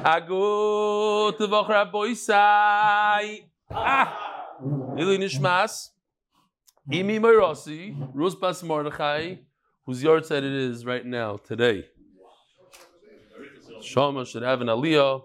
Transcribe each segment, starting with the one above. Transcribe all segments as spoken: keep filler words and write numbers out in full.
Agut v'chra boisai. Ah, Ili Nishmas. Imi Merosi, Rus Bas Mordechai, whose yard said it is right now, today. Shama should have an aliyah.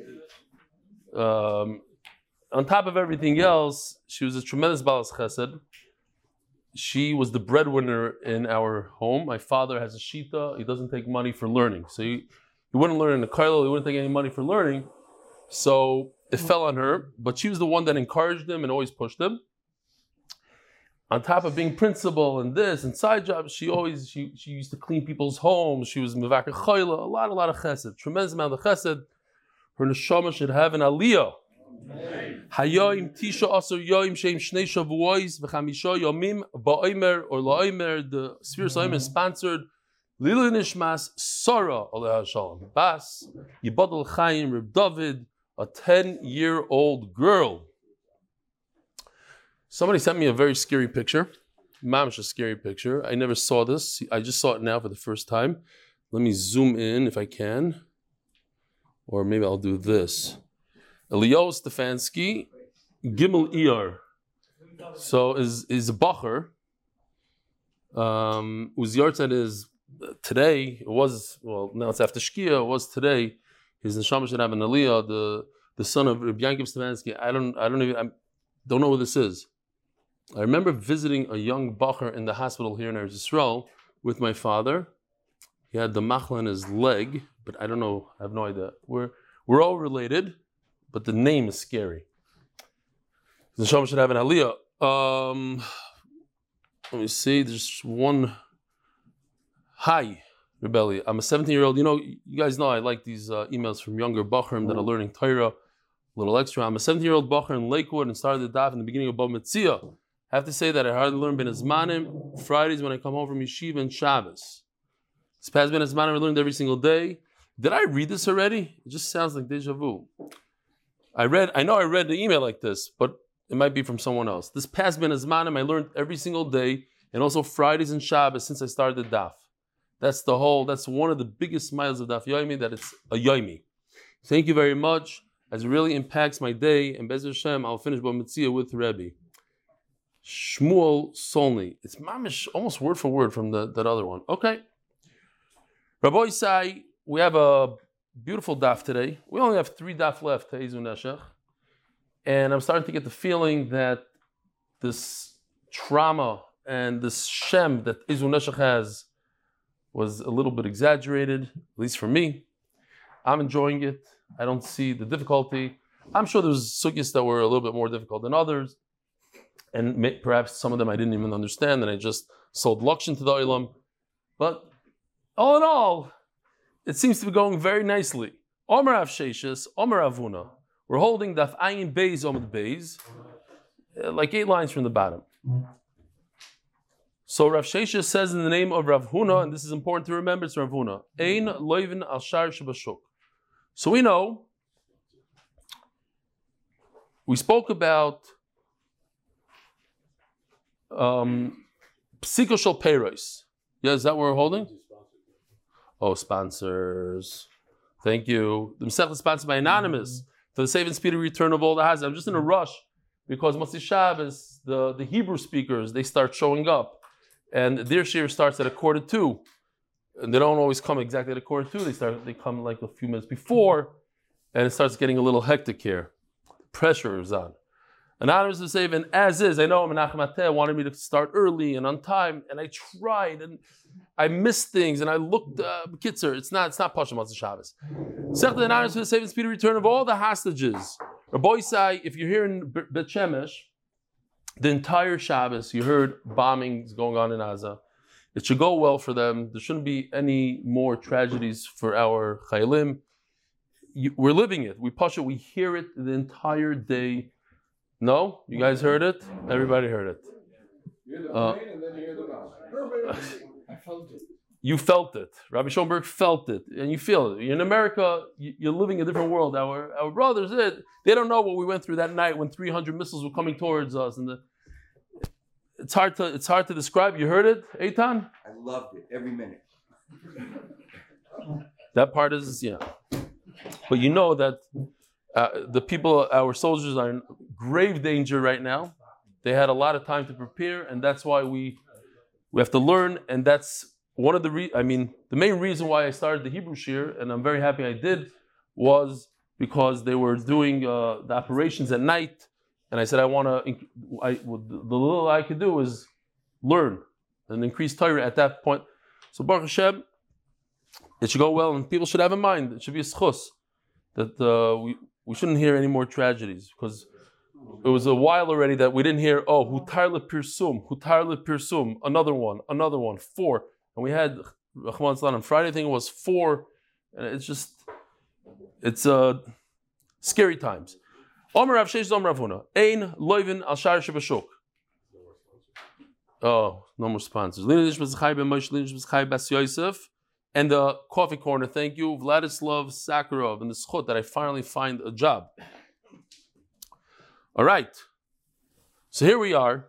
Um, on top of everything else, she was a tremendous balas chesed. She was the breadwinner in our home. My father has a shita. He doesn't take money for learning. So he, he wouldn't learn in the kollel. He wouldn't take any money for learning. So it fell on her. But she was the one that encouraged him and always pushed him. On top of being principal and this and side jobs, she always she, she used to clean people's homes. She was mevaker chayla, a lot, a lot of chesed, tremendous amount of chesed. Her neshama should have an aliyah. Hayoim tisha asur yoim sheim shnei shavuos v'chamisha yomim ba'omer or la'omer. The Sphere Soim is sponsored. Lilu nishmas Sarah aleha shalom bas Yibadol Chaim Reb David, a ten-year-old girl. Somebody sent me a very scary picture. Mamish, a scary picture. I never saw this. I just saw it now for the first time. Let me zoom in if I can. Or maybe I'll do this. Eliyahu Stefanski, Gimel Iyar. So is is a bacher. Um, whose yahrzeit is today. It was, well, now it's after Shkia. It was today. His neshama should have an aliyah. The the son of Reb Yankiv Stefanski. I don't I don't even I don't know what this is. I remember visiting a young bacher in the hospital here in Eretz Yisrael with my father. He had the machla in his leg, but I don't know, I have no idea. We're, we're all related, but the name is scary. The neshama should have an aliyah. Um, let me see, there's one. Hi, Rebelli. I'm a seventeen-year-old. You know, you guys know I like these uh, emails from younger bacherim that are learning Torah. A little extra. I'm a seventeen-year-old bacher in Lakewood and started the daf in the beginning of Bava Metzia. I have to say that I hardly learn Ben Azmanim Fridays when I come home from Yeshiva and Shabbos. This past Ben Azmanim I learned every single day. Did I read this already? It just sounds like deja vu. I read, I know I read the email like this, but it might be from someone else. This past Ben Azmanim I learned every single day, and also Fridays and Shabbos since I started the daf. That's the whole, that's one of the biggest smiles of Daf Yomi, that it's a Yomi. Thank you very much, as it really impacts my day, and Be'ez Hashem, I'll finish Bava Metzia with Rebbe. Shmuel Solny. It's mamish, almost word for word from the, that other one. Okay. Rabbi Isai, we have a beautiful daf today. We only have three daf left, Te'ezu Neshech. And I'm starting to get the feeling that this trauma and this shem that Te'ezu Neshech has was a little bit exaggerated, at least for me. I'm enjoying it. I don't see the difficulty. I'm sure there's sugyas that were a little bit more difficult than others. And may, perhaps some of them I didn't even understand, and I just sold lakshin to the olam. But all in all, it seems to be going very nicely. Omer Av Sheshes, Omer Avuna. We're holding Daf Ayin Beis Omid Beis, like eight lines from the bottom. So Rav Sheshes says in the name of Rav Huna, and this is important to remember, it's Rav Huna. Ein loivin al shar shebashuk. So we know, we spoke about um, Psiko Shel Peiros. Yeah, is that what we're holding? Oh, sponsors. Thank you. The Masechta is sponsored by Anonymous for the safe and speedy return of all the hazard. I'm just in a rush because Motzi Shabbos, the, the Hebrew speakers, they start showing up. And their shir starts at a quarter two. And they don't always come exactly at a quarter two. They start. They come like a few minutes before. And it starts getting a little hectic here. Pressure is on. Anonymous is saying, and as is, I know Menachem Ateh wanted me to start early and on time, and I tried, and I missed things, and I looked, uh, Kitzer, it's not, it's not Pasha Matzah Shabbos. Sech the Anonymous for the safe and speedy return of all the hostages. Rabbi Isai, if you're here in Bet Shemesh, the entire Shabbos, you heard bombings going on in Gaza. It should go well for them. There shouldn't be any more tragedies for our Chayalim. You, we're living it. We push it. We hear it the entire day. No? You guys heard it? Everybody heard it. Uh, I felt it. You felt it. Rabbi Schoenberg felt it. And you feel it. In America, you're living a different world. Our our brothers, they don't know what we went through that night when three hundred missiles were coming towards us. And the, it's hard to it's hard to describe. You heard it, Eitan? I loved it every minute. That part is, yeah. But you know that uh, the people, our soldiers, are in grave danger right now. They had a lot of time to prepare, and that's why we we have to learn. And that's one of the re- I mean, the main reason why I started the Hebrew Shir, and I'm very happy I did, was because they were doing uh, the operations at night, and I said I want to. I well, the little I could do is learn and increase Torah at that point. So Baruch Hashem, it should go well, and people should have in mind it should be a schus that uh, we we shouldn't hear any more tragedies, because it was a while already that we didn't hear, oh, hutar lepirsum, hutar lepirsum, another one, another one, four, and we had Rahman Salan on Friday. I think it was four, and it's just it's uh, scary times. Omer Rav Sheish Omer Rav Huna ein loivin al shar shebashuk. Oh, no more sponsors. And the coffee corner, thank you, Vladislav Sakharov, and the schut that I finally find a job. All right. So here we are.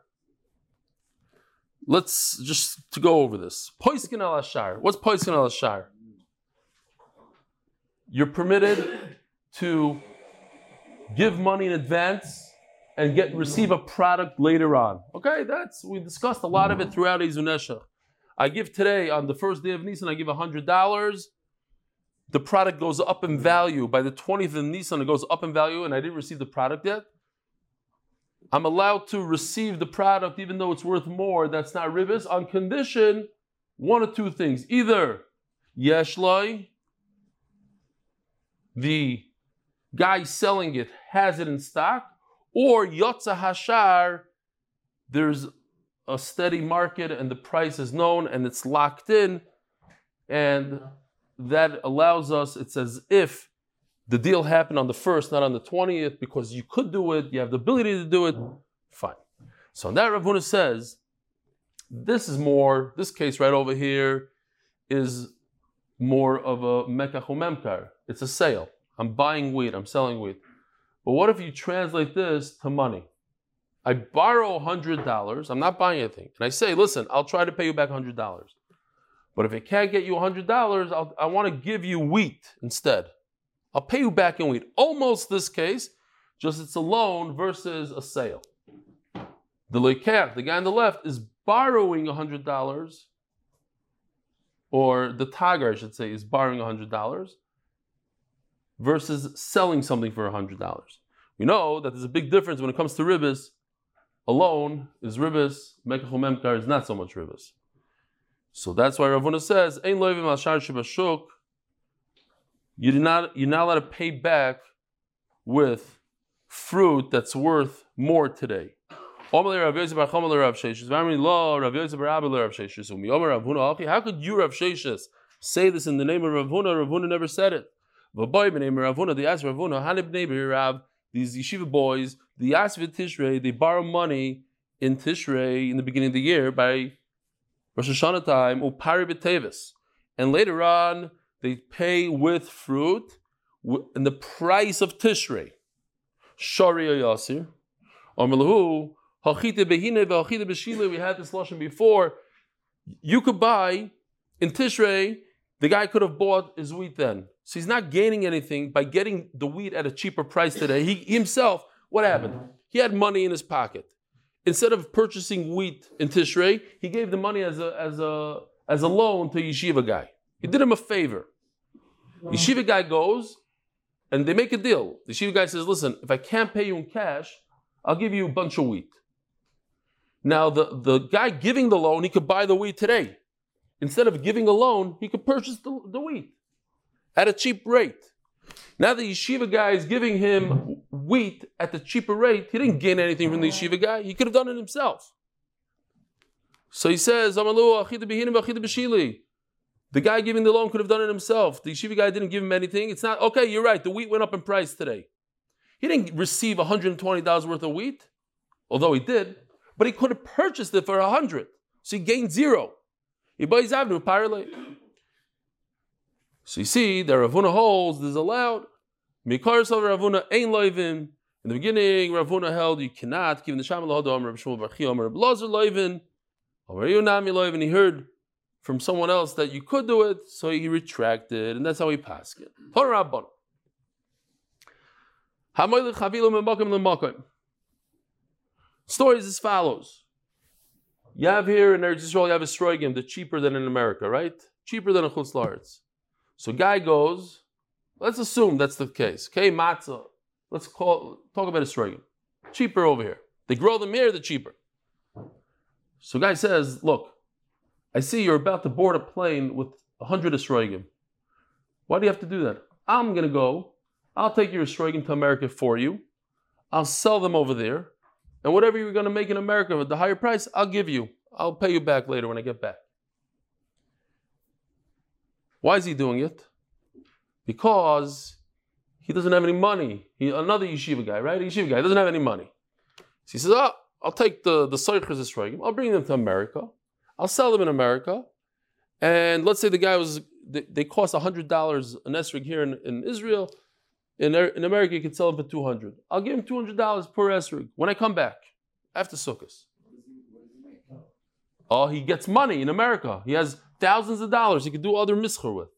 Let's just to go over this. Poiskin al ashar. What's poiskin al ashar? You're permitted to give money in advance and get receive a product later on. Okay, that's we discussed a lot of it throughout Ezunesha. I give today on the first day of Nisan, I give a hundred dollars. The product goes up in value. By the twentieth of Nisan, it goes up in value, and I didn't receive the product yet. I'm allowed to receive the product even though it's worth more. That's not ribis, on condition one of two things: either yeshloi, the guy selling it has it in stock, or Yotza Hashar, there's a steady market and the price is known and it's locked in, and that allows us, it's as if the deal happened on the first, not on the twentieth, because you could do it, you have the ability to do it, fine. So that Rav Huna says, this is more, this case right over here is more of a mekach umemkar. It's a sale. I'm buying wheat, I'm selling wheat. But what if you translate this to money? I borrow one hundred dollars, I'm not buying anything, and I say, listen, I'll try to pay you back one hundred dollars. But if I can't get you one hundred dollars, I'll, I want to give you wheat instead. I'll pay you back in wheat. Almost this case, just it's a loan versus a sale. The leikach, the guy on the left, is borrowing one hundred dollars, or the tagar, I should say, is borrowing one hundred dollars, versus selling something for one hundred dollars. We know that there's a big difference when it comes to ribis. A loan is ribis, mekach umemkar is not so much ribis. So that's why Rav Huna says, Ein loivim al shar shebashuk, you're not, you're not allowed to pay back with fruit that's worth more today. How could you, Rav Sheshes, say this in the name of Rav Huna? Rav Huna never said it. They asked Rav Huna, these yeshiva boys, the Yasvit Tishrei, they borrow money in Tishrei in the beginning of the year by Rosh Hashanah time, upari b'tevis, and later on they pay with fruit in the price of Tishrei. Shari Yasir, Amalahu, Hachite behine v'hachite b'shile. We had this lashon before. You could buy in Tishrei. The guy could have bought his wheat then. So he's not gaining anything by getting the wheat at a cheaper price today. He himself, what happened? He had money in his pocket. Instead of purchasing wheat in Tishrei, he gave the money as a, as a, as a loan to a yeshiva guy. He did him a favor. The yeshiva guy goes, and they make a deal. The yeshiva guy says, listen, if I can't pay you in cash, I'll give you a bunch of wheat. Now, the, the guy giving the loan, he could buy the wheat today. Instead of giving a loan, he could purchase the, the wheat at a cheap rate. Now the yeshiva guy is giving him wheat at the cheaper rate. He didn't gain anything from the yeshiva guy. He could have done it himself. So he says, the guy giving the loan could have done it himself. The yeshiva guy didn't give him anything. It's not, okay, you're right, the wheat went up in price today. He didn't receive one hundred twenty dollars worth of wheat, although he did, but he could have purchased it for one hundred dollars. So he gained zero. So you see, the Rav Huna holds this is allowed. Mikar Sal Rav Huna ein loivin. In the beginning, Rav Huna held you cannot give the Shama Lahadam Rav Shmuel Bar Chia Amar Blazer loivin. Amar Yunami loivin. He heard from someone else that you could do it, so he retracted, and that's how he passed it. Story is as follows. You have here in Eretz Yisrael, you have a sroigim that's cheaper than in America, right? Cheaper than in Chutz La'aretz. So guy goes, let's assume that's the case. Okay, matzah. Let's call talk about a sroigim. Cheaper over here. They grow them here, they're cheaper. So guy says, look, I see you're about to board a plane with a hundred esrogim. Why do you have to do that? I'm going to go. I'll take your esrogim to America for you. I'll sell them over there. And whatever you're going to make in America with the higher price, I'll give you. I'll pay you back later when I get back. Why is he doing it? Because he doesn't have any money. He, another yeshiva guy, right? A yeshiva guy doesn't have any money. So he says, oh, I'll take the, the Seichers esrogim. I'll bring them to America. I'll sell them in America. And let's say the guy was, they, they cost one hundred dollars an esrog here in, in Israel. In, in America, you can sell them for two hundred dollars. I'll give him two hundred dollars per esrog when I come back, after Sukkot. Oh, he gets money in America. He has thousands of dollars he could do other mischur with.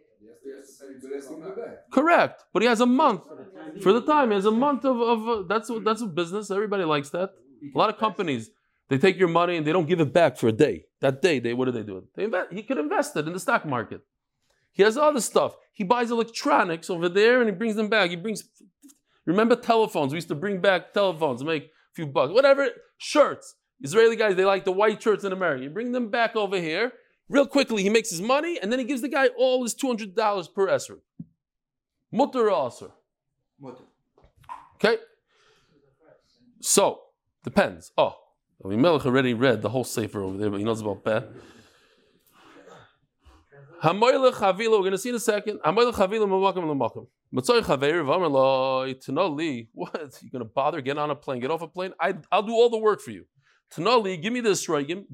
Correct. But he has a month. For the time, he has a month of, of uh, that's, that's a business. Everybody likes that. A lot of companies, they take your money and they don't give it back for a day. That day, they what do they do? They invest, he could invest it in the stock market. He has other stuff. He buys electronics over there and he brings them back. He brings, remember telephones? We used to bring back telephones, make a few bucks. Whatever, shirts. Israeli guys, they like the white shirts in America. You bring them back over here. Real quickly, he makes his money and then he gives the guy all his two hundred dollars per esrog. Mutter or aser? Mutter. Okay? So, depends. Oh, Melech already read the whole sefer over there, but he knows about that. Hamoylech Havila, we're going to see in a second. Hamoylech Havila Mamakam Lamakim. Matzoy Chaver Vamerloi Tanoli. What? You're going to bother getting on a plane, get off a plane? I, I'll do all the work for you. Tanoli, give me this sroigim.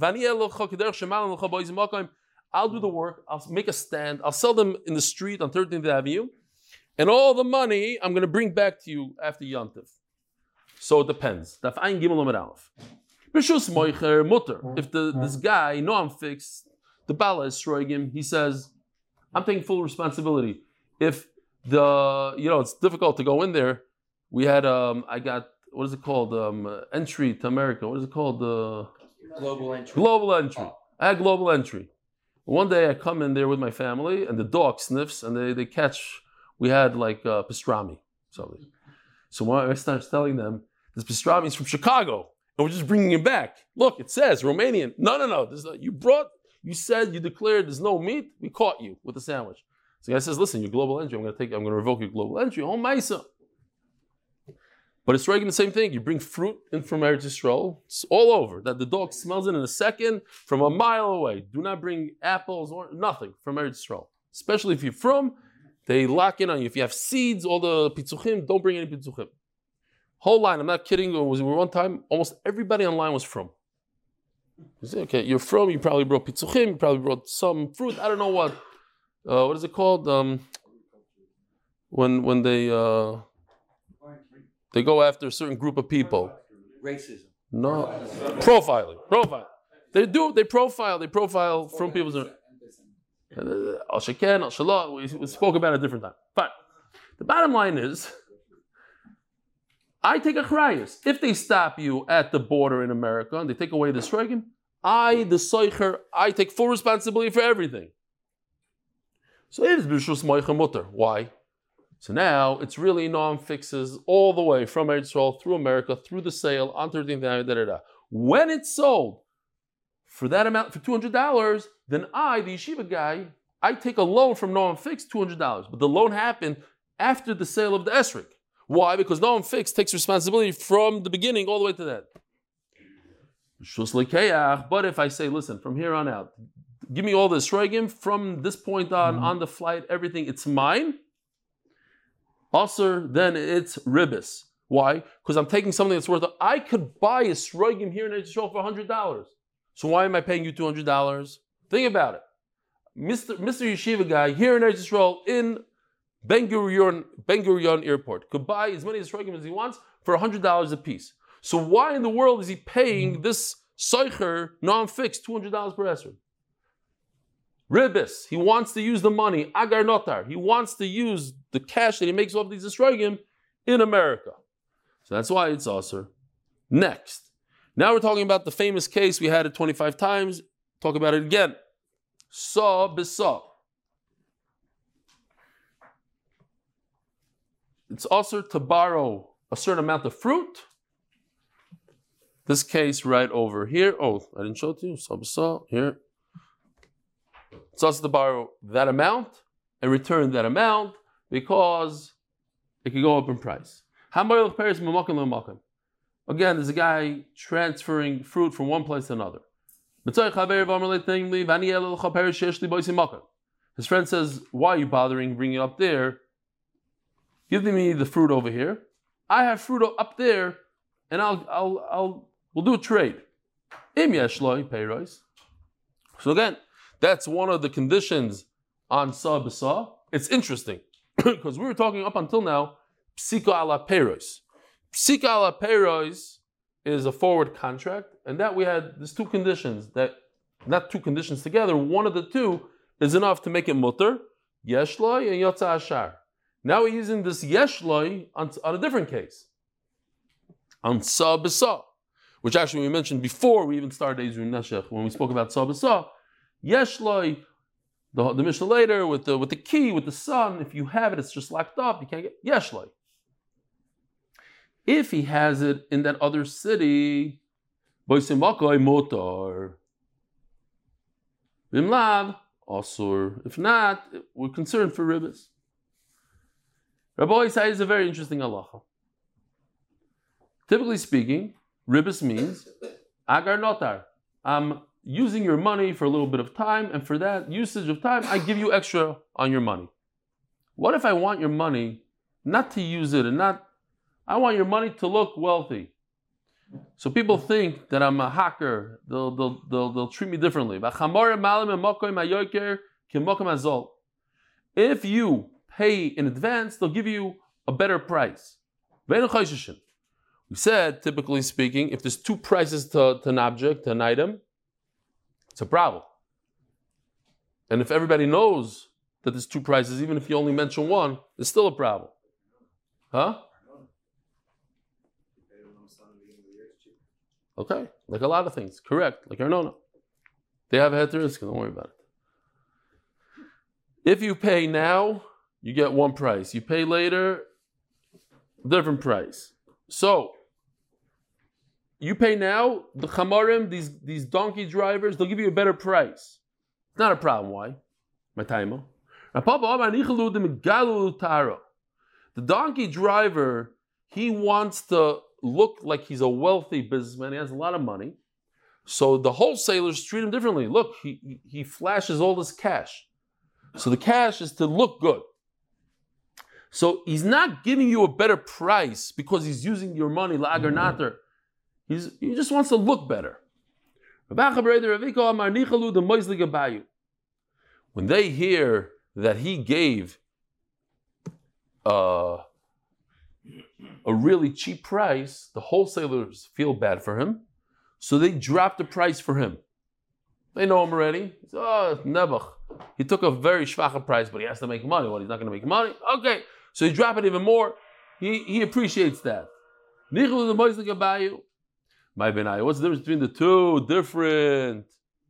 I'll do the work. I'll make a stand. I'll sell them in the street on thirteenth Avenue. And all the money I'm going to bring back to you after Yontif. So it depends. Daf Ein Gimel Amud Aleph. B'shus Moicher Mutter. If the this guy, no, I'm fixed. The Bala is sroigim. He says, I'm taking full responsibility. If the, you know, it's difficult to go in there. We had, um, I got, what is it called? Um, uh, entry to America. What is it called? Uh, global entry. Global entry. I had global entry. One day I come in there with my family and the dog sniffs and they, they catch, we had like uh, pastrami. So, so when I start telling them, this pastrami is from Chicago and we're just bringing it back. Look, it says Romanian. No, no, no. This is not, you brought, you said, you declared there's no meat. We caught you with the sandwich. So the guy says, listen, your global entry, I'm going to take, I'm going to revoke your global entry. Oh, Maisa. But it's regular the same thing. You bring fruit in from Eretz Yisrael. It's all over. That the dog smells it in a second from a mile away. Do not bring apples or nothing from Eretz Yisrael. Especially if you're from, they lock in on you. If you have seeds, all the pitzuchim, don't bring any pitzuchim. Whole line, I'm not kidding. It was one time, almost everybody online was from. You say, okay, you're from, you probably brought pitzuchim, you probably brought some fruit. I don't know what. Uh, what is it called? Um, when when they... Uh, They go after a certain group of people. Racism. No. Profiling. Profile. They do, they profile, they profile from people's... Al Sheken, Al Shalah, we spoke about it a different time. But the bottom line is, I take a chrayas. If they stop you at the border in America and they take away the sroigim, I, the soicher, I take full responsibility for everything. So it is b'shus moicher mutter. Why? So now it's really non-fixes all the way from Eretz Yisrael through America, through the sale, on thirteenth Avenue, da da da. When it's sold for that amount, for two hundred dollars, then I, the yeshiva guy, I take a loan from Noam Fix, two hundred dollars. But the loan happened after the sale of the esrog. Why? Because Noam Fix takes responsibility from the beginning all the way to that. But if I say, listen, from here on out, give me all the esrogim, from this point on, mm-hmm. on the flight, everything, it's mine. Aser, then it's ribis. Why? Because I'm taking something that's worth. I could buy a sroigim here in Eretz Yisrael for one hundred dollars. So why am I paying you two hundred dollars? Think about it. Mister Mister Yeshiva guy here in Eretz Yisrael in Ben Gurion, Ben Gurion Airport could buy as many sroigim as he wants for one hundred dollars a piece. So why in the world is he paying this soicher non-fixed two hundred dollars per esrog? Ribis, he wants to use the money, agar notar, he wants to use the cash that he makes off these esrogim in America. So that's why it's Asr. Next. Now we're talking about the famous case. We had it twenty-five times. Talk about it again. Sa b'sa. It's Asr to borrow a certain amount of fruit. This case right over here. Oh, I didn't show it to you. Sa b'sa. Here. It's Asr to borrow that amount and return that amount because it could go up in price. Again, there's a guy transferring fruit from one place to another. His friend says, why are you bothering bringing it up there? Give me the fruit over here. I have fruit up there, and I'll, I'll, I'll, we'll do a trade. So again, that's one of the conditions on sa b'sa. It's interesting because we were talking up until now psika ala peiros. Psika ala peiros is a forward contract, and that we had there's two conditions that not two conditions together. One of the two is enough to make it mutter, yeshloi and yotza ashar. Now we're using this yeshloi on, on a different case, on sa b'sa, which actually we mentioned before we even started Ezra Neshech when we spoke about sa b'sa. Yeshloi. The, the Mishnah later with the with the key with the sun, if you have it, it's just locked up. You can't get yeshloi. If he has it in that other city, boisimakoi motor, bimlav asur. If not, we're concerned for ribbis. Rabbi Isai is a very interesting halacha. Typically speaking, ribbis means agar notar. I'm using your money for a little bit of time, and for that usage of time, I give you extra on your money. What if I want your money not to use it and not, I want your money to look wealthy. So people think that I'm a hacker, they'll, they'll, they'll, they'll treat me differently. If you pay in advance, they'll give you a better price. We said, typically speaking, if there's two prices to, to an object, to an item, it's a problem. And if everybody knows that there's two prices, even if you only mention one, it's still a problem. Huh? Okay, like a lot of things. Correct, like Arnona. They have a heter risk, don't worry about it. If you pay now, you get one price. You pay later, different price. So, you pay now, the chamarim, these, these donkey drivers, they'll give you a better price. It's not a problem. Why? My time. The donkey driver, he wants to look like he's a wealthy businessman. He has a lot of money. So the wholesalers treat him differently. Look, he, he flashes all this cash. So the cash is to look good. So he's not giving you a better price because he's using your money, la'agar nater. He's, he just wants to look better. When they hear that he gave uh, a really cheap price, the wholesalers feel bad for him, so they drop the price for him. They know him already. He says, oh, Nebuch. He took a very schwache price, but he has to make money. What, he's not going to make money? Okay, so he drop it even more. He, he appreciates that. My benai. What's the difference between the two different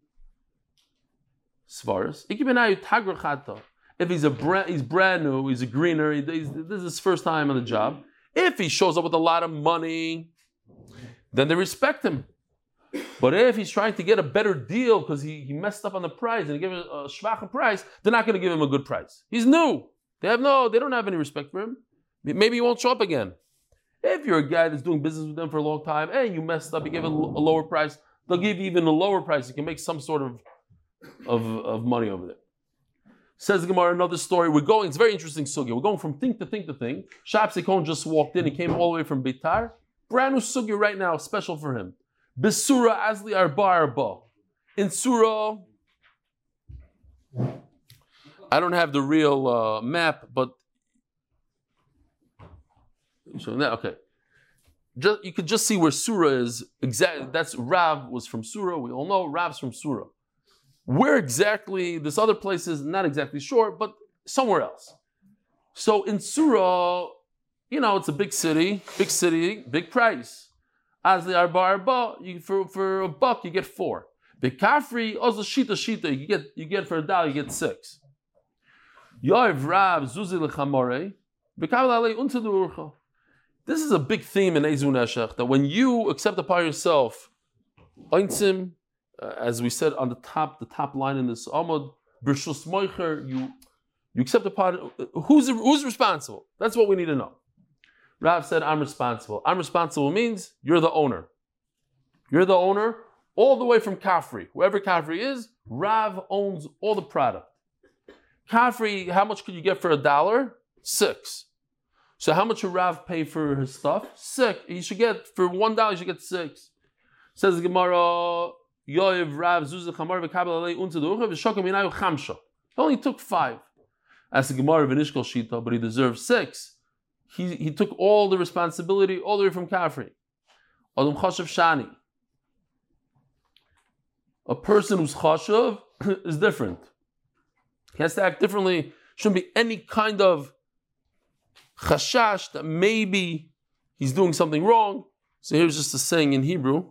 svaras? If he's a brand, he's brand new, he's a greener, he, he's, this is his first time on the job. If he shows up with a lot of money, then they respect him. But if he's trying to get a better deal because he, he messed up on the price and he gave him a schwache price, they're not going to give him a good price. He's new. They have no, they don't have any respect for him. Maybe he won't show up again. If you're a guy that's doing business with them for a long time, and you messed up, you give a, a lower price, they'll give you even a lower price. You can make some sort of, of, of money over there. Says the Gemara, another story. We're going, it's very interesting sugya. We're going from thing to thing to thing. Shab Sekon just walked in. He came all the way from Beitar. Brand new sugya right now, special for him. Besura Azli Arba Arba. In Surah, I don't have the real uh, map, but so now, okay. Just, you could just see where Surah is. Exactly. That's Rav was from Surah. We all know Rav's from Surah. Where exactly, this other place is not exactly sure, but somewhere else. So in Surah, you know, it's a big city, big city, big price. As the arba arba, you for for a buck you get four. Bekafri also shita shita, you get you get for a dollar you get six. Yoiv Rav Zuzi lechamore, bekavla alei unta durcha. This is a big theme in Ezun Eshech, that when you accept upon yourself, Einzim, uh, as we said on the top, the top line in this Amud, B'rshus Moicher, you you accept upon, who's who's responsible? That's what we need to know. Rav said, I'm responsible. I'm responsible means you're the owner. You're the owner all the way from Kafri. Whoever Kafri is, Rav owns all the product. Kafri, how much could you get for a dollar? Six. So how much should Rav pay for his stuff? Six. He should get, for one dollar, he should get six. Says the Gemara, Yoiv Rav Zuzah Chamar v'kabel alei unta ducha v'shokem minayu chamsha. He only took five. As the Gemara v'nishkol shita, but he deserves six. He, he took all the responsibility all the way from Kafri. Adam chashav shani. A person who's chashav is different. He has to act differently. Shouldn't be any kind of chashash that maybe he's doing something wrong. So here's just a saying in Hebrew.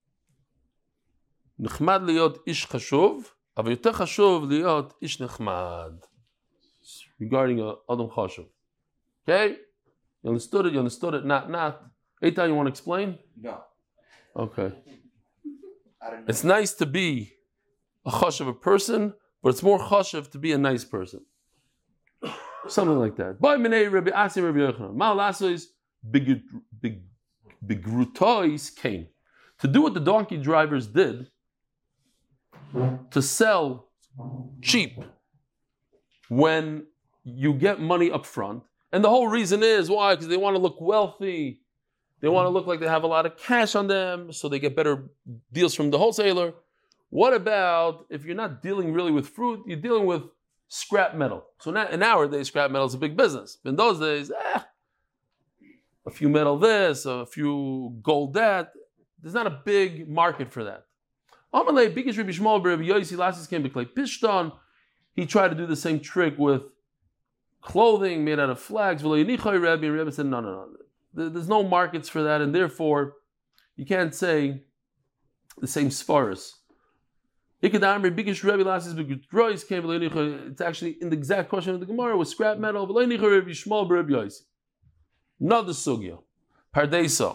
Nechmad liot ish chashuv, aber yoter chashuv liot ish nechmad. Regarding a Adam chashuv. Okay? You understood it? You understood it? Not, not. Eitan, you want to explain? No. Okay. I don't know. It's nice to be a chashuv a person, but it's more chashuv to be a nice person. Something like that. By minei Rabbi Asi Rabbi Yochanan. Mal lasois begrutois came. To do what the donkey drivers did, to sell cheap when you get money up front. And the whole reason is, why? Because they want to look wealthy. They want to look like they have a lot of cash on them, so they get better deals from the wholesaler. What about if you're not dealing really with fruit, you're dealing with scrap metal? So now, in nowadays, scrap metal is a big business. In those days, eh, a few metal this, a few gold that. There's not a big market for that. He tried to do the same trick with clothing made out of flags. Rabbi said, no, no, no. There's no markets for that, and therefore, you can't say the same svaras. It's actually in the exact question of the Gemara with scrap metal. Another sugya. Pardeso.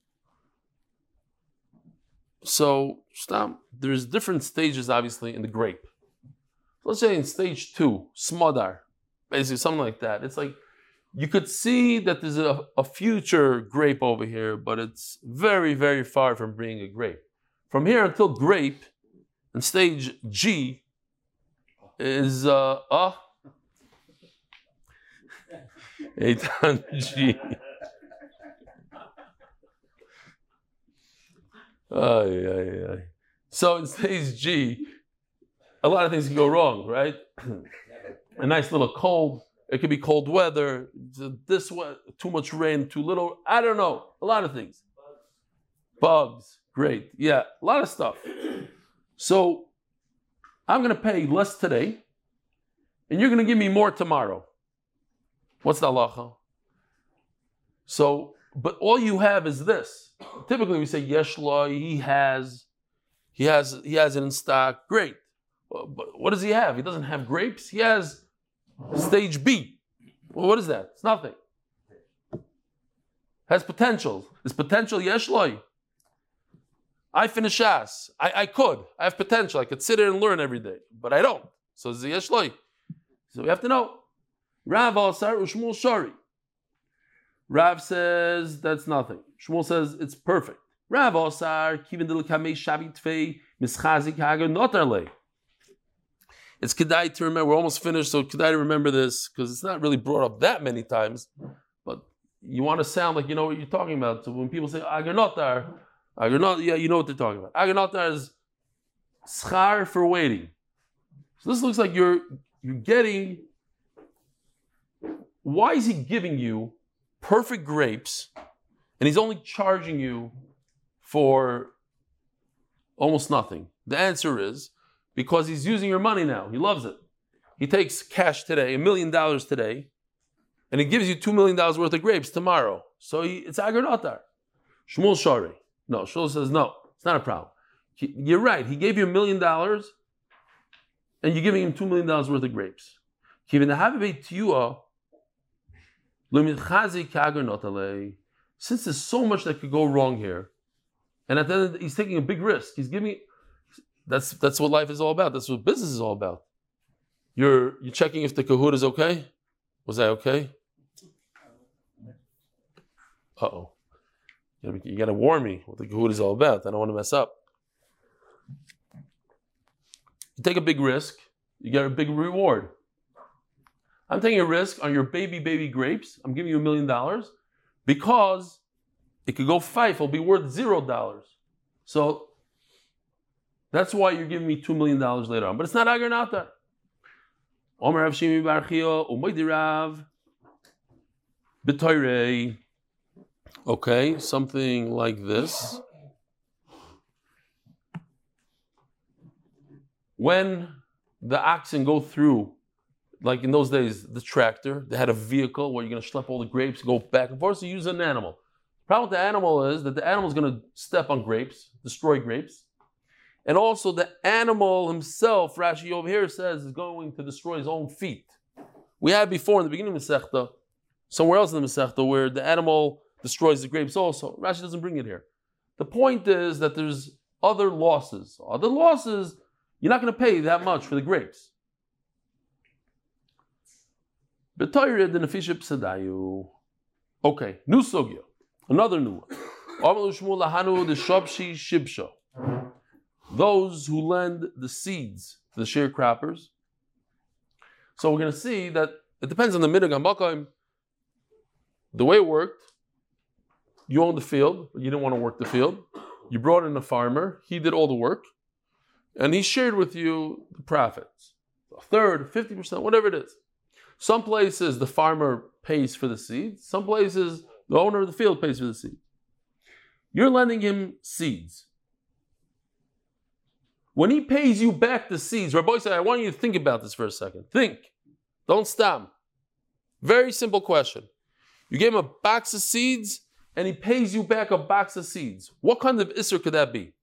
So, stop. There's different stages, obviously, in the grape. Let's say in stage two, smodar, basically something like that. It's like you could see that there's a, a future grape over here, but it's very, very far from being a grape. From here until grape, in stage G, is uh, uh Eitan G. Ay, ay, ay. So in stage G, a lot of things can go wrong, right? A nice little cold. It could be cold weather. This way, too much rain, too little. I don't know. A lot of things. Bugs. Great. Yeah, a lot of stuff. So I'm going to pay less today, and you're going to give me more tomorrow. What's the halacha? So, but all you have is this. Typically, we say yeshla. He has, he has, he has it in stock. Great. But what does he have? He doesn't have grapes. He has stage B. Well, what is that? It's nothing. Has potential. Is potential yeshloi? I finish Shas. I, I could. I have potential. I could sit here and learn every day, but I don't. So it's yeshloi. So we have to know. Rav Asar Ushmul Shari. Rav says that's nothing. Shmuel says it's perfect. Rav Asar Kivin Dil Kamei Shavi Tvei Mischazik Hager Notarle. It's kedai to remember. We're almost finished, so kedai to remember this because it's not really brought up that many times. But you want to sound like you know what you're talking about. So when people say agarnotar, agarnot, yeah, you know what they're talking about. Agarnotar is schar for waiting. So this looks like you're you're getting. Why is he giving you perfect grapes, and he's only charging you for almost nothing? The answer is because he's using your money now. He loves it. He takes cash today, a million dollars today, and he gives you two million dollars worth of grapes tomorrow. So he, it's agar notar. Shmuel Shari. No, Shmuel says no. It's not a problem. He, you're right. He gave you a million dollars, and you're giving him two million dollars worth of grapes. Since there's so much that could go wrong here, and at the end he's taking a big risk. He's giving. That's that's what life is all about. That's what business is all about. You're you're checking if the kahoot is okay. Was that okay? Uh oh. You, you got to warn me what the kahoot is all about. I don't want to mess up. You take a big risk, you get a big reward. I'm taking a risk on your baby, baby grapes. I'm giving you a million dollars because it could go five, it'll be worth zero dollars. So that's why you're giving me two million dollars later on. But it's not agar notar. Omer Rav Shimi bar Chia, Umaydi Rav, B'toirei. Okay, something like this. When the oxen go through, like in those days, the tractor, they had a vehicle where you're going to schlep all the grapes, go back and forth, so you use an animal. The problem with the animal is that the animal is going to step on grapes, destroy grapes. And also the animal himself, Rashi over here says, is going to destroy his own feet. We had before in the beginning of Masechta, somewhere else in the Masechta, where the animal destroys the grapes also. Rashi doesn't bring it here. The point is that there's other losses. Other losses, you're not going to pay that much for the grapes. Okay, new sugya. Another new one. Those who lend the seeds to the sharecroppers. So we're going to see that it depends on the midag hamakom. The way it worked, you owned the field, but you didn't want to work the field. You brought in a farmer, he did all the work, and he shared with you the profits. A third, fifty percent, whatever it is. Some places the farmer pays for the seeds, some places the owner of the field pays for the seeds. You're lending him seeds. When he pays you back the seeds, Rabbi said, I want you to think about this for a second. Think. Don't stop. Very simple question. You gave him a box of seeds, and he pays you back a box of seeds. What kind of isser could that be?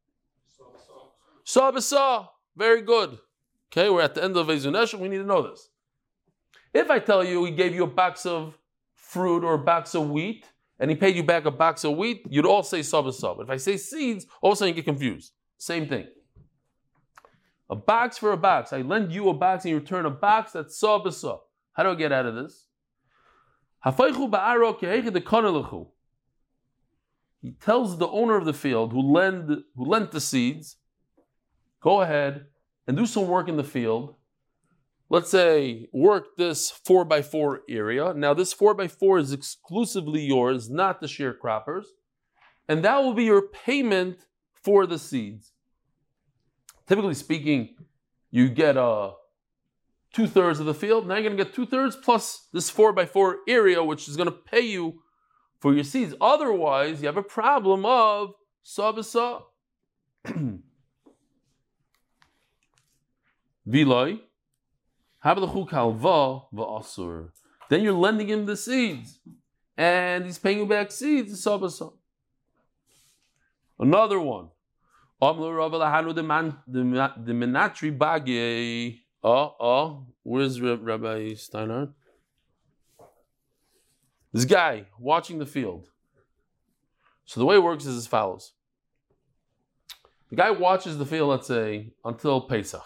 Saw b'saw. Very good. Okay, we're at the end of Ezunesh, we need to know this. If I tell you he gave you a box of fruit or a box of wheat, and he paid you back a box of wheat, you'd all say saw b'saw. But if I say seeds, all of a sudden you get confused. Same thing. A box for a box. I lend you a box and you return a box that's saw b'saw. How do I get out of this? He tells the owner of the field who lend who lent the seeds, go ahead and do some work in the field. Let's say work this four by four area. Now this four by four is exclusively yours, not the sharecroppers. And that will be your payment for the seeds. Typically speaking, you get uh, two-thirds of the field. Now you're going to get two-thirds plus this four by four area, which is going to pay you for your seeds. Otherwise, you have a problem of saw b'saw. Viloi. Then you're lending him the seeds. And he's paying you back seeds. Saw b'saw. Another one. The Menatri Bagye. Oh, oh, where's Rabbi Steinhardt? This guy watching the field. So the way it works is as follows. The guy watches the field, let's say, until Pesach.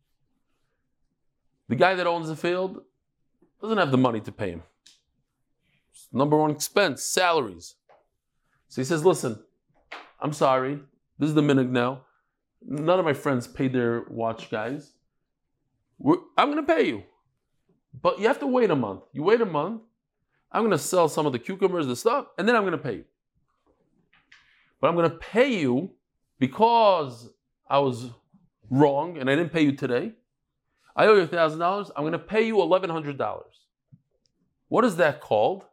The guy that owns the field doesn't have the money to pay him. Number one expense, salaries. So he says, listen, I'm sorry. This is the minhag now. None of my friends paid their watch guys. We're, I'm going to pay you. But you have to wait a month. You wait a month. I'm going to sell some of the cucumbers, the stuff, and then I'm going to pay you. But I'm going to pay you because I was wrong and I didn't pay you today. I owe you one thousand dollars. I'm going to pay you eleven hundred dollars. What is that called?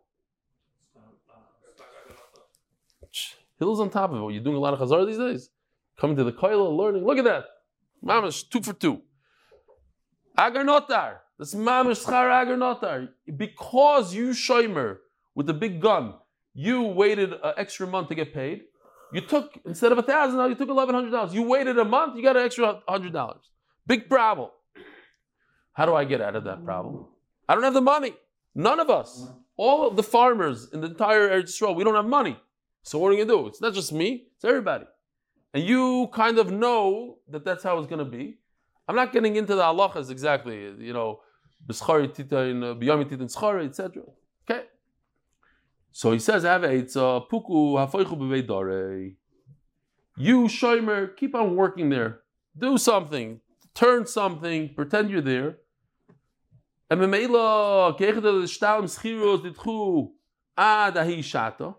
Hill's on top of it. You're doing a lot of chazar these days. Coming to the koila, learning. Look at that. Mamash, two for two. Agar notar. That's mamish schar agar notar. Because you shomer with the big gun, you waited an extra month to get paid. You took, instead of a thousand dollars, you took eleven hundred dollars. You waited a month, you got an extra hundred dollars. Big problem. How do I get out of that problem? I don't have the money. None of us. All of the farmers in the entire Eretz Yisrael, we don't have money. So what are you going to do? It's not just me, it's everybody. And you kind of know that that's how it's going to be. I'm not getting into the halachas exactly, you know, b'schari titain, b'yami titain schari, et cetera. Okay. So he says, it's a puku hafoichu b'vei darei. You, shomer, keep on working there. Do something. Turn something. Pretend you're there. And memela kegedel shtalim schiros ditchu ad ahi shata.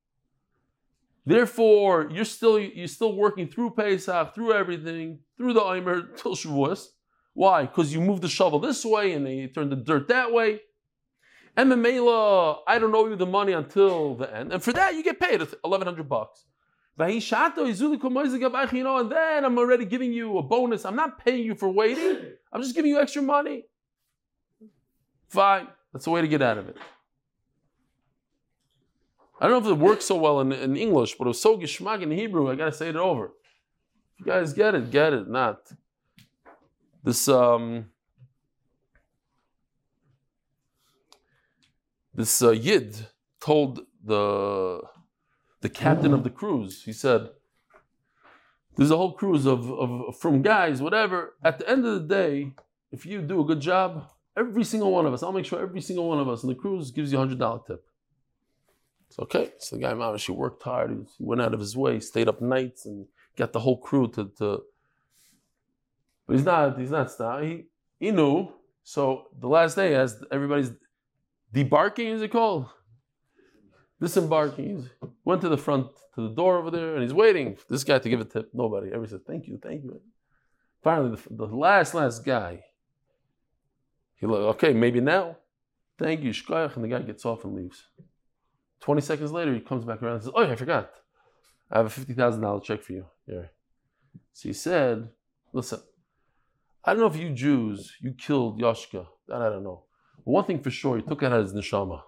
Therefore, you're still you're still working through Pesach, through everything, through the Omer till Shavuos. Why? Because you moved the shovel this way and then you turned the dirt that way. And memela, I don't owe you the money until the end, and for that you get paid eleven hundred bucks. You know, and then I'm already giving you a bonus. I'm not paying you for waiting. I'm just giving you extra money. Fine. That's the way to get out of it. I don't know if it works so well in, in English, but it was so geschmack in Hebrew, I gotta say it over. If you guys get it, get it. Not. This um this uh, Yid told the the captain of the cruise, he said, there's a whole cruise of, of from guys, whatever. At the end of the day, if you do a good job, every single one of us, I'll make sure every single one of us in the cruise gives you a hundred dollar tip. It's okay. So the guy, mama, she worked hard. He went out of his way, stayed up nights, and got the whole crew to. to but he's not. He's not. He he knew. So the last day, as everybody's debarking, is it called? Disembarking. He went to the front, to the door over there, and he's waiting for this guy to give a tip. Nobody. Everybody said, "Thank you, thank you." Finally, the, the last last guy. He looked, okay, maybe now. Thank you, shkoyach, and the guy gets off and leaves. Twenty seconds later, he comes back around and says, "Oh, yeah, I forgot. I have a fifty thousand dollar check for you here." So he said, "Listen, I don't know if you Jews you killed Yoshka. That I don't know. But one thing for sure, you took it out of his neshama."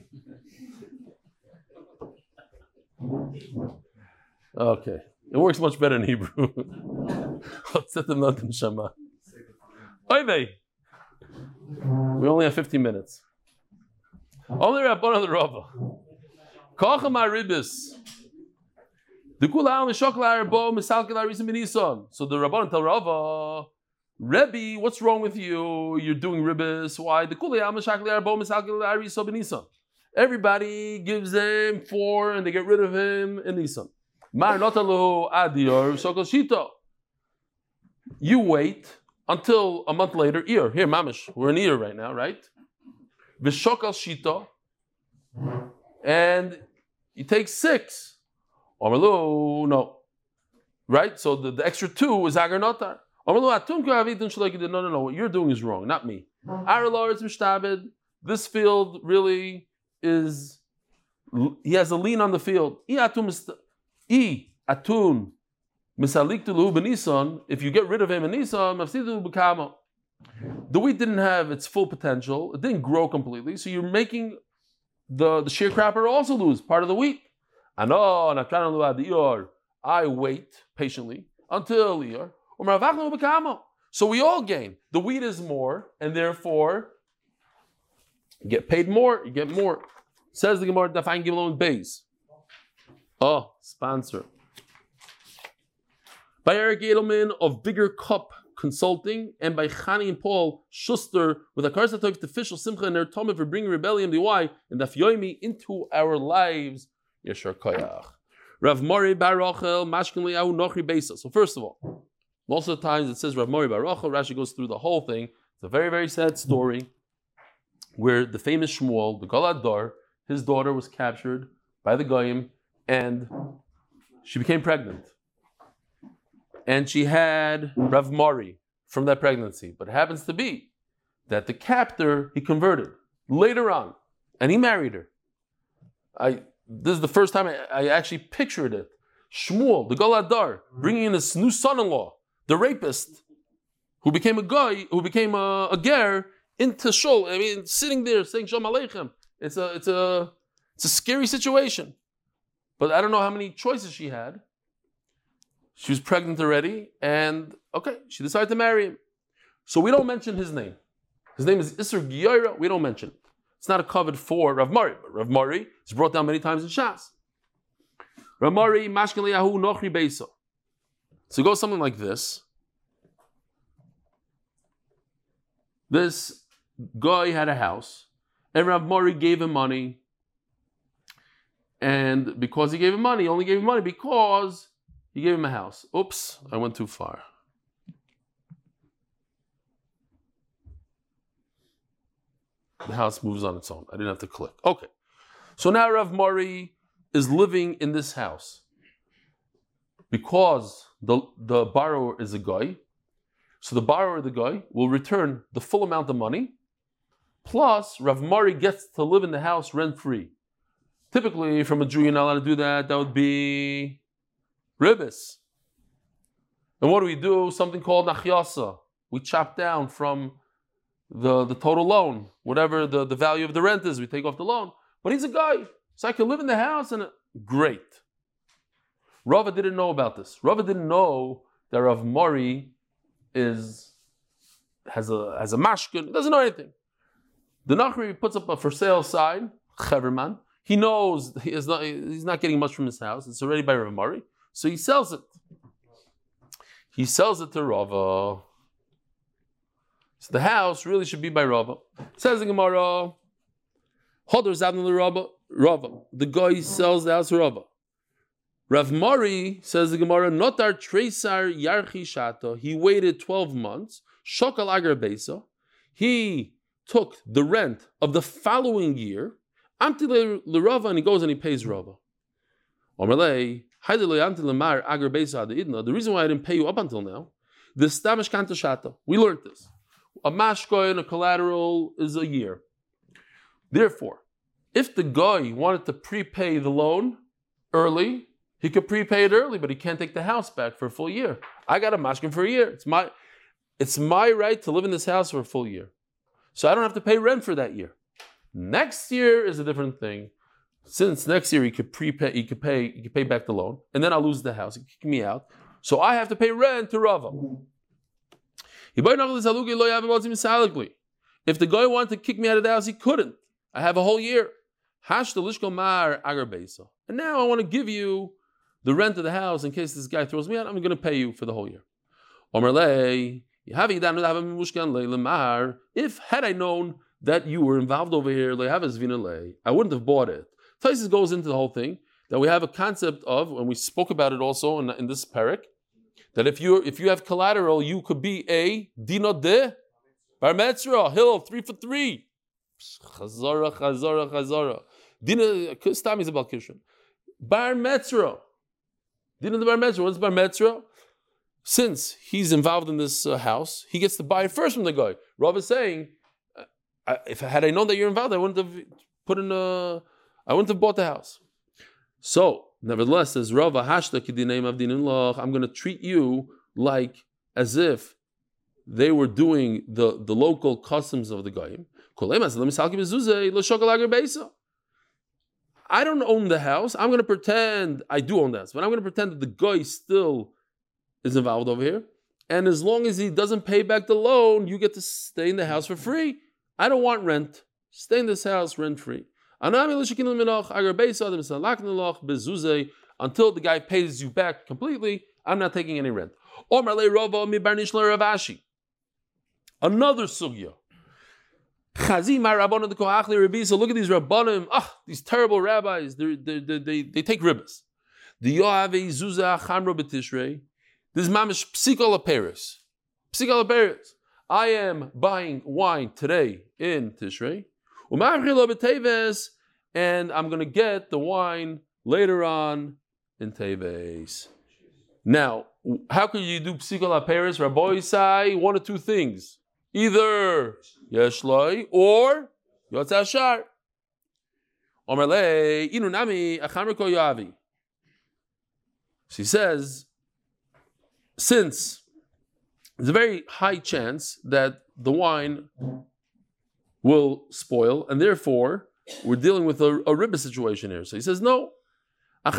Okay, it works much better in Hebrew. Set them not neshama. Oy we only have fifteen minutes. Only Rabban of the Rava. Kachem Aribis. The Kulam Shokla Arbo Misalkel Arisim Benison. So the Rabban tell Rava, Rebbe, what's wrong with you? You're doing ribis. Why? The Kulam Shokla Arbo Misalkel Arisim Benison. Everybody gives him four and they get rid of him in Nisan. Mar Notalu Adior Shokol Shito. You wait until a month later, Ear. Here, Mamish. We're in Ear right now, right? V'shokal Shito. And you take six. Omerlu, no. Right? So the, the extra two is Agar Notar. Omerlu, Atum Kavitun Shalekid. No, no, no. What you're doing is wrong, not me. Aralor is Mishtabed. This field really is, he has a lien on the field. I Atum Atun. If you get rid of him in Nisan, the wheat didn't have its full potential. It didn't grow completely. So you're making the, the sharecropper also lose part of the wheat. I wait patiently until Iyar. So we all gain. The wheat is more, and therefore you get paid more, you get more. Says the Gemara, Dafain Gimel Beis. Oh, sponsor. By Eric Edelman of Bigger Cup Consulting, and by Chani and Paul Schuster with a Karsatov to Fischl Simcha and their Tommy for bringing Rebellion D Y and Daf Yomi into our lives. Yeshar Koyach. Rav Mori Bar Rachel Mashkin Liyahu Nochri Beisa. So first of all, most of the times it says Rav Mori Bar Rachel. Rashi goes through the whole thing. It's a very very sad story where the famous Shmuel, the Galad Dar, his daughter was captured by the Goyim and she became pregnant. And she had Rav Mori from that pregnancy. But it happens to be that the captor, he converted later on. And he married her. I This is the first time I, I actually pictured it. Shmuel, the Galadar, bringing in his new son-in-law, the rapist, who became a guy, who became a, a ger into shul. I mean, sitting there saying Shalom Aleichem. It's a, it's a, it's a scary situation. But I don't know how many choices she had. She was pregnant already, and okay, she decided to marry him. So we don't mention his name. His name is Isser Giyora. We don't mention it. It's not a covet for Rav Mari, but Rav Mari is brought down many times in Shas. Rav Mari, Mashkin Liyahu Nochri Beiso. So it goes something like this. This guy had a house, and Rav Mari gave him money. And because he gave him money, he only gave him money because he gave him a house. Oops, I went too far. The house moves on its own. I didn't have to click. Okay. So now Rav Mari is living in this house. Because the, the borrower is a guy, so the borrower, the guy, will return the full amount of money, plus Rav Mari gets to live in the house rent-free. Typically, from a Jew, you're not allowed to do that. That would be ribis. And what do we do? Something called nachyasa. We chop down from the, the total loan, whatever the, the value of the rent is, we take off the loan. But he's a guy, so I can live in the house and great. Rava didn't know about this. Rava didn't know that Rav Mari is has a has a mashkin. He doesn't know anything. The Nachri puts up a for sale sign, Cheverman. He knows he is not, he's not getting much from his house. It's already by Rav Mari, so he sells it. He sells it to Rava. So the house really should be by Rava. Says the Gemara, Hodor Zavna Rava. Rava. The guy sells the house to Rava. Rav Mari, says the Gemara, Notar Tresar Yarchi Shato. He waited twelve months. Shokal Agar Beisa. He took the rent of the following year. Amti le Rava, and he goes and he pays Rava. Omerlei, Haide le Amti le Mar Agar Beisa Ade Idna. The reason why I didn't pay you up until now, the Stamish Kanta Shato. We learned this. A mashkoy and a collateral is a year. Therefore, if the guy wanted to prepay the loan early, he could prepay it early, but he can't take the house back for a full year. I got a mashkin for a year. It's my, it's my right to live in this house for a full year. So I don't have to pay rent for that year. Next year is a different thing. Since next year he could prepay, he could pay, he could pay back the loan, and then I'll lose the house. He could kick me out. So I have to pay rent to Rava. If the guy wanted to kick me out of the house, he couldn't. I have a whole year. And now I want to give you the rent of the house in case this guy throws me out. I'm going to pay you for the whole year. If had I known that you were involved over here, I wouldn't have bought it. Taisus goes into the whole thing that we have a concept of, and we spoke about it also in, in this parak, that if you if you have collateral, you could be a dino de bar metzra, hill three for three. Chazara, chazara, chazara. Dina Stam is about Kishon. Bar metzra. Dina the bar metzra. What's bar metzra? Since he's involved in this uh, house, he gets to buy it first from the guy. Rav is saying, uh, if had I known that you're involved, I wouldn't have put in a, I wouldn't have bought the house. So, nevertheless, says Rava Hashta Kidinei Avdinin Loch, I'm going to treat you like as if they were doing the, the local customs of the Goyim. I don't own the house. I'm going to pretend I do own the house, but I'm going to pretend that the guy still is involved over here. And as long as he doesn't pay back the loan, you get to stay in the house for free. I don't want rent. Stay in this house rent free. Until the guy pays you back completely, I'm not taking any rent. Another sugya. So look at these rabbanim, ah, these terrible rabbis, they, they, they, they take ribbas. This is mamish psikol aperis. Psikol aperis. I am buying wine today in Tishrei. And I'm going to get the wine later on in Teves. Now, how can you do Psikol HaPeres? Rabbi Yisai, one of two things. Either Yeshloi or Yotz Ashar. Omerle, Inunami, Achamriko Yavi. She says, since there's a very high chance that the wine will spoil, and therefore we're dealing with a, a riba situation here. So he says, no. They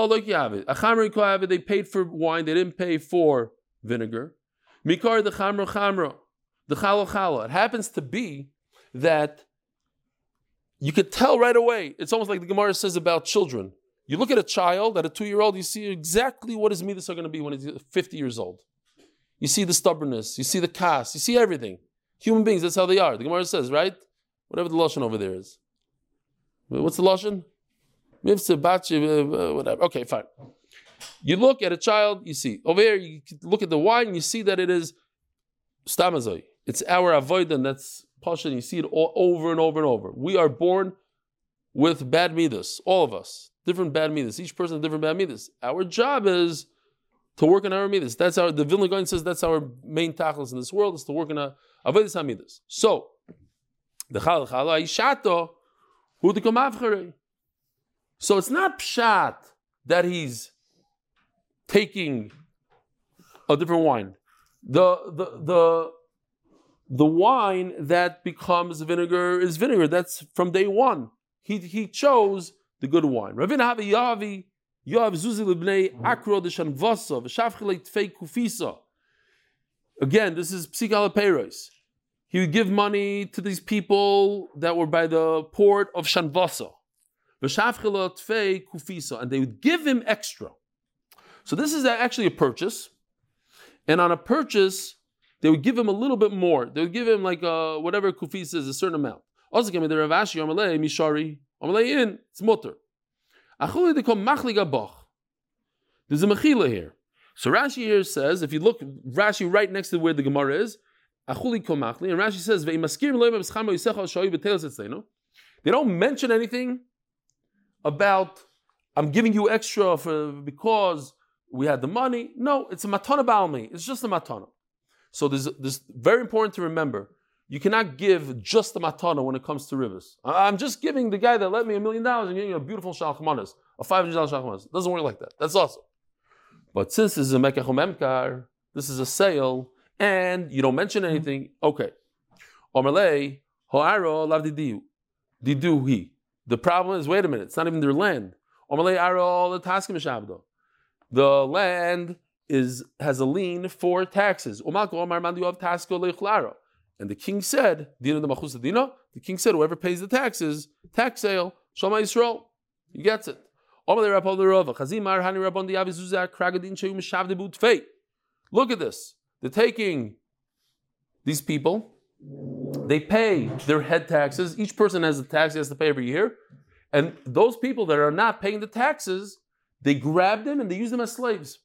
paid for wine, they didn't pay for vinegar. Mikar the chamra chamra, the chalo chala. It happens to be that you could tell right away. It's almost like the Gemara says about children. You look at a child, at a two-year-old, you see exactly what his midas are going to be when he's fifty years old. You see the stubbornness, you see the kas, you see everything. Human beings, that's how they are. The Gemara says, right? Whatever the lashon over there is. What's the lashon? Whatever. Okay, fine. You look at a child, you see. Over here, you look at the wine, and you see that it is stamazoi. It's our avodah, that's pasha, and you see it all over and over and over. We are born with bad midas, all of us. Different bad midas. Each person has different bad midas. Our job is to work on our midas. That's our, the Vilna Gaon says that's our main tachlis in this world, is to work on our avodas hamidas. So, the chal chala ishato hu dikom avcharei. So it's not pshat that he's taking a different wine. The, the, the, the wine that becomes vinegar is vinegar. That's from day one. He, he chose the good wine. Ravina havi yavi, yav zuzi libnei akro de shanvasa, v'shafchilei tfei kufisa. Again, this is psik peiros. He would give money to these people that were by the port of Shanvasa. And they would give him extra. So this is actually a purchase. And on a purchase, they would give him a little bit more. They would give him like a, whatever kufisa is, a certain amount. Also, the Rav Ashi, Amalei, Mishari, Amalei in, it's mutter. There's a mechila here. So Rashi here says, if you look, Rashi right next to where the Gemara is, and Rashi says, they don't mention anything about, I'm giving you extra for because we had the money. No, it's a matana ba'almi. It's just a matana. So there's, there's very important to remember, you cannot give just a matana when it comes to rivers. I'm just giving the guy that lent me a million dollars and giving you a beautiful shalchmanas, a five hundred dollars shalchmanas. It doesn't work like that. That's awesome. But since this is a mekach memkar, this is a sale, and you don't mention anything, okay. Omerlei, ho'aro lav didu. Didu he. The problem is, wait a minute, it's not even their land. Omerlei aro l'taskim shabdo. The land is has a lien for taxes. And the king said, the king said, whoever pays the taxes, tax sale, Shema Yisrael, he gets it. Look at this. They're taking these people, they pay their head taxes. Each person has a tax he has to pay every year. And those people that are not paying the taxes, they grab them and they use them as slaves.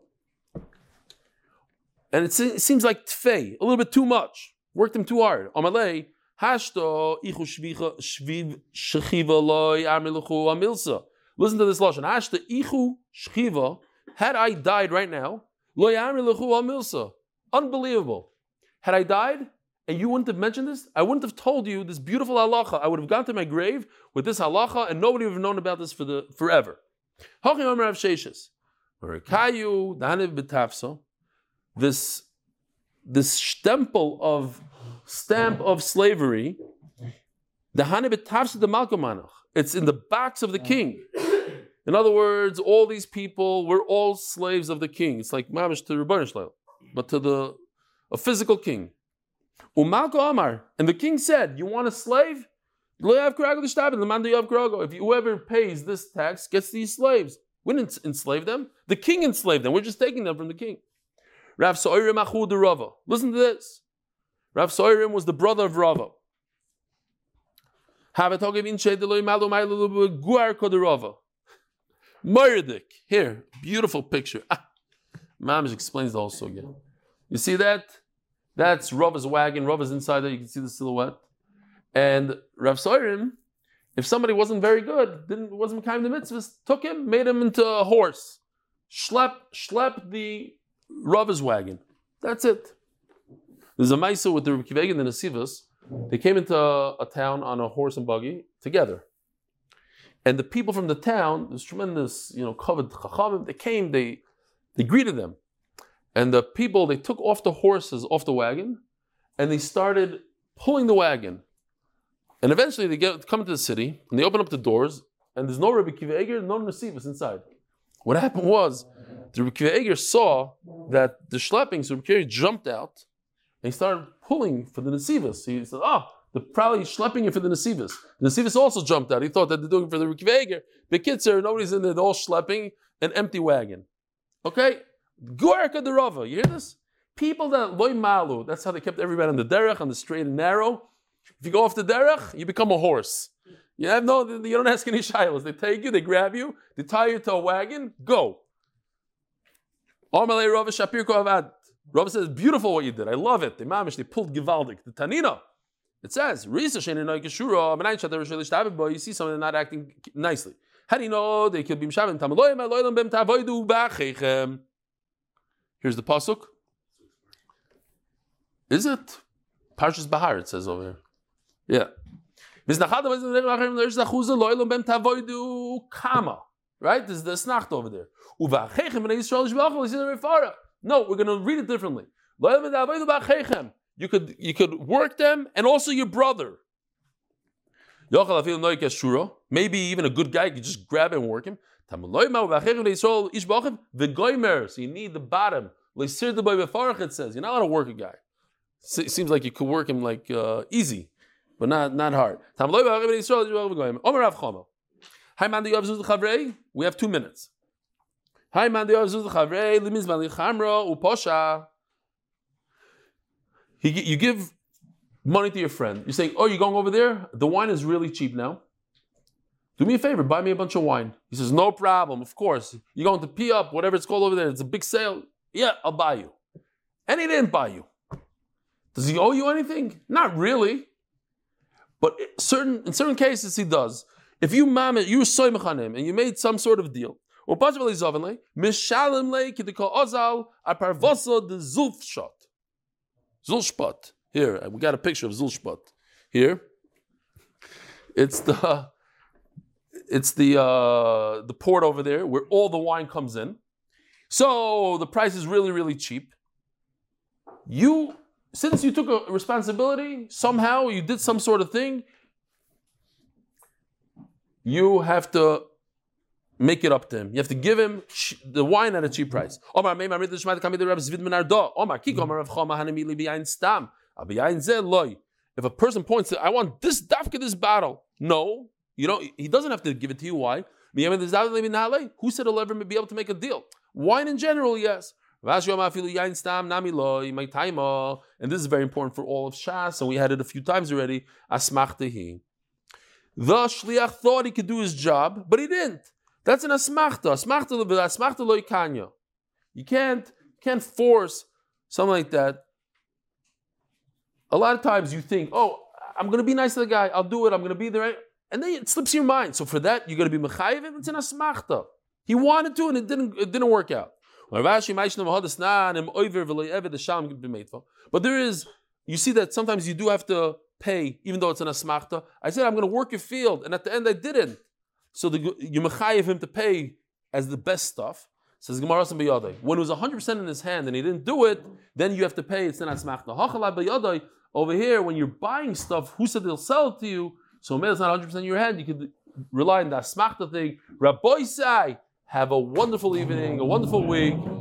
And it seems like tfei, a little bit too much. Worked them too hard. Amalei, hashto ichu shviv shechiva loy amiluchu amilsa. Listen to this lashon. Hashto ichu shchiva. Had I died right now, loy amiluchu amilsa. Unbelievable. Had I died and you wouldn't have mentioned this, I wouldn't have told you this beautiful halacha. I would have gone to my grave with this halacha, and nobody would have known about this for the forever. Hachi Omer Rav Sheshes. Merikayu daniv betafso. This this stempel of stamp of slavery, the hanib betafso the malkamanach. It's in the box of the king. In other words, all these people were all slaves of the king. It's like mamish to Rebbeinu Shlomo, but to the a physical king. Umalko Amar, and the king said, "You want a slave? If whoever pays this tax gets these slaves, we didn't enslave them. The king enslaved them. We're just taking them from the king." Rav Soirim Achud Rava. Listen to this. Rav Soirim was the brother of Rava. Murdik. Here, beautiful picture. Ah, Mamish explains the whole sugya. You see that? That's Rava's wagon. Rava's inside there. You can see the silhouette. And Rav Soirim, if somebody wasn't very good, didn't wasn't kind of the mitzvahs, took him, made him into a horse, schlep, schlep the Rava's wagon. That's it. There's a maisa with the Rebbe Kiva and the Nesivos. They came into a, a town on a horse and buggy together, and the people from the town, this tremendous, you know, covered chachamim, they came, they they greeted them, and the people they took off the horses off the wagon, and they started pulling the wagon. And eventually they get come into the city and they open up the doors and there's no Rabbi Akiva Eiger, no Nesivos inside. What happened was the Rabbi Akiva Eiger saw that the schlepping, so Rabbi Akiva jumped out and he started pulling for the Nesivos. He said, oh, they're probably schlepping it for the Nesivos. The Nesivos also jumped out. He thought that they're doing it for the Rabbi Akiva Eiger. The kids are, nobody's in there, they're all schlepping an empty wagon. Okay? Guarka the Rava, you hear this? People that loy malu, that's how they kept everybody on the derech, on the straight and narrow. If you go off the derech, you become a horse. You have no, you don't ask any shilas. They take you, they grab you, they tie you to a wagon, go. Amalei Rava Shapir Koavad. Rava says, beautiful what you did. I love it. The mamish, they pulled givaldik. The tanina. It says, you see someone not acting nicely. How do you know they could be mshavim? Here's the pasuk. Is it? Parshas Bahar, it says over here. Yeah. Right? This is the snacht over there. No, we're going to read it differently. You could, you could work them and also your brother. Maybe even a good guy, you could just grab him and work him. So you need the bottom. It says you're not allowed to work a guy. It seems like you could work him like uh, easy, but not, not hard. We have two minutes. You give money to your friend. You're saying, oh, you're going over there? The wine is really cheap now. Do me a favor, buy me a bunch of wine. He says, no problem, of course. You're going to pee up, whatever it's called over there. It's a big sale. Yeah, I'll buy you. And he didn't buy you. Does he owe you anything? Not really. But certain in certain cases he does. If you mamit, you were soymach on him and you made some sort of deal. Or possibly zovenle, mishalim le kidiko ozal aparvosa the zulfshot. Zulshpot. Here, we got a picture of Zulshpot. Here. It's the it's the uh, the port over there where all the wine comes in. So the price is really, really cheap. You Since you took a responsibility, somehow you did some sort of thing, you have to make it up to him. You have to give him the wine at a cheap price. If a person points to, I want this dafka, this bottle. No, you don't. He doesn't have to give it to you. Why? Who said he'll ever be able to make a deal? Wine in general, yes. And this is very important for all of Shas, and we had it a few times already. Asmachtehi. The shliach thought he could do his job, but he didn't. That's an asmachta. Asmachta lo ikanya. You can't can't force something like that. A lot of times you think, oh, I'm going to be nice to the guy. I'll do it. I'm going to be there. And then it slips your mind. So for that, you're going to be mechayiv. It's an asmachta. He wanted to, and it didn't. It didn't work out. But there is, you see that sometimes you do have to pay, even though it's an asmachta. I said, I'm going to work your field, and at the end I didn't. So the, you mechayiv him to pay as the best stuff. Says Gemara when it was one hundred percent in his hand and he didn't do it, then you have to pay. It's an asmachta. Over here, when you're buying stuff, who said they'll sell it to you? So maybe it's not one hundred percent in your hand. You could rely on the asmachta thing. Rabbi Sai, have a wonderful evening, a wonderful week.